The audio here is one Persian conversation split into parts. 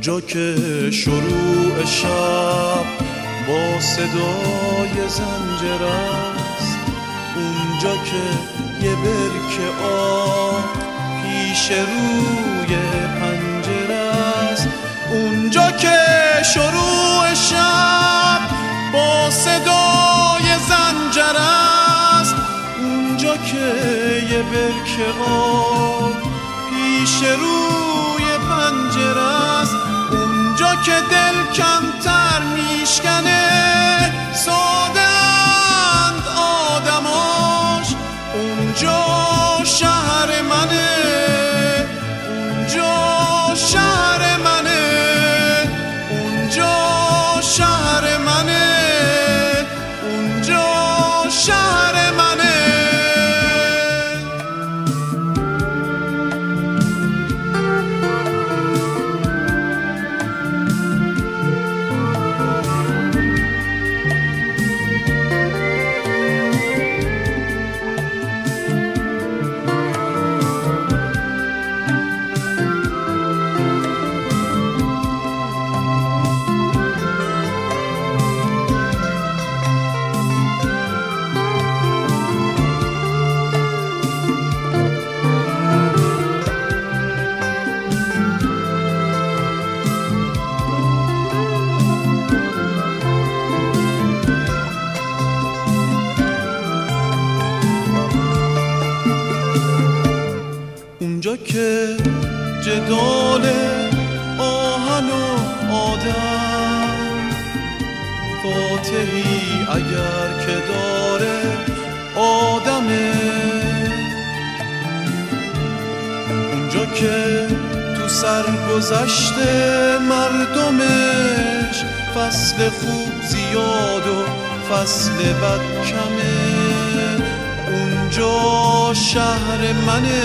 اونجا که شروع شب با صدای زنجیر است، اونجا که یه برکه آب پیش روی پنجره است، اونجا که شروع شب با صدای زنجیر است، اونجا که یه برکه آب پیش روی پنجره است، اونجا که دل کمتر میشکنه ساده‌اند آدماش، اونجا شهر منه، اونجا شهر منه، اونجا شهر منه، اونجا شهر منه. اونجا که جدال آهن و آدم، فاتحی اگر که داره آدمه، اونجا که تو سرگذشته مردمش فصل خوب زیاد و فصل بد کمه، اونجا شهر منه،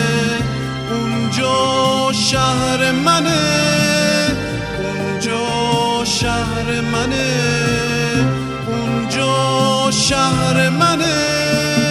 اونجا شهر منه، اونجا شهر منه، اونجا شهر منه.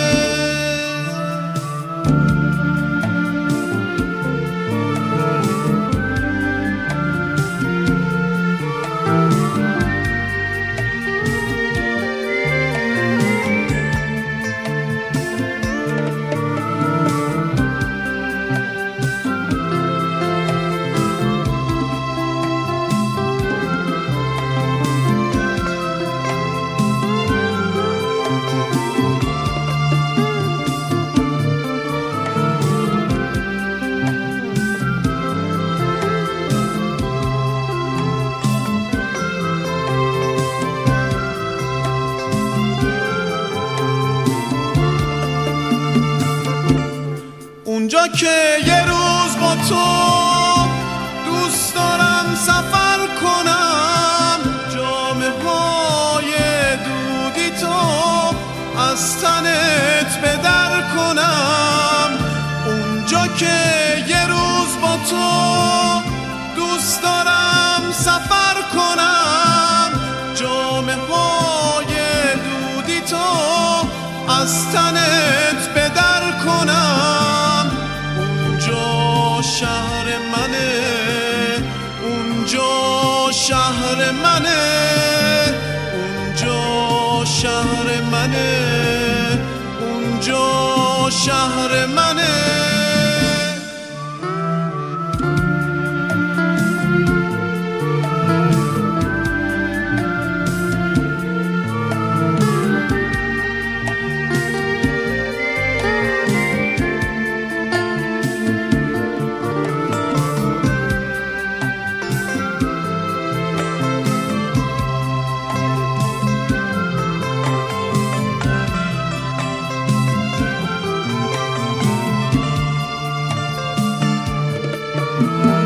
اونجا که یه روز با تو دوست دارم سفر کنم، جامه های دودی تو از تنت به در کنم، اونجا که یه روز با تو دوست دارم سفر کنم، جامه های دودی تو از تنت به در کنم، شهر منه، اونجا شهر منه، اونجا شهر منه، اونجا شهر منه. you.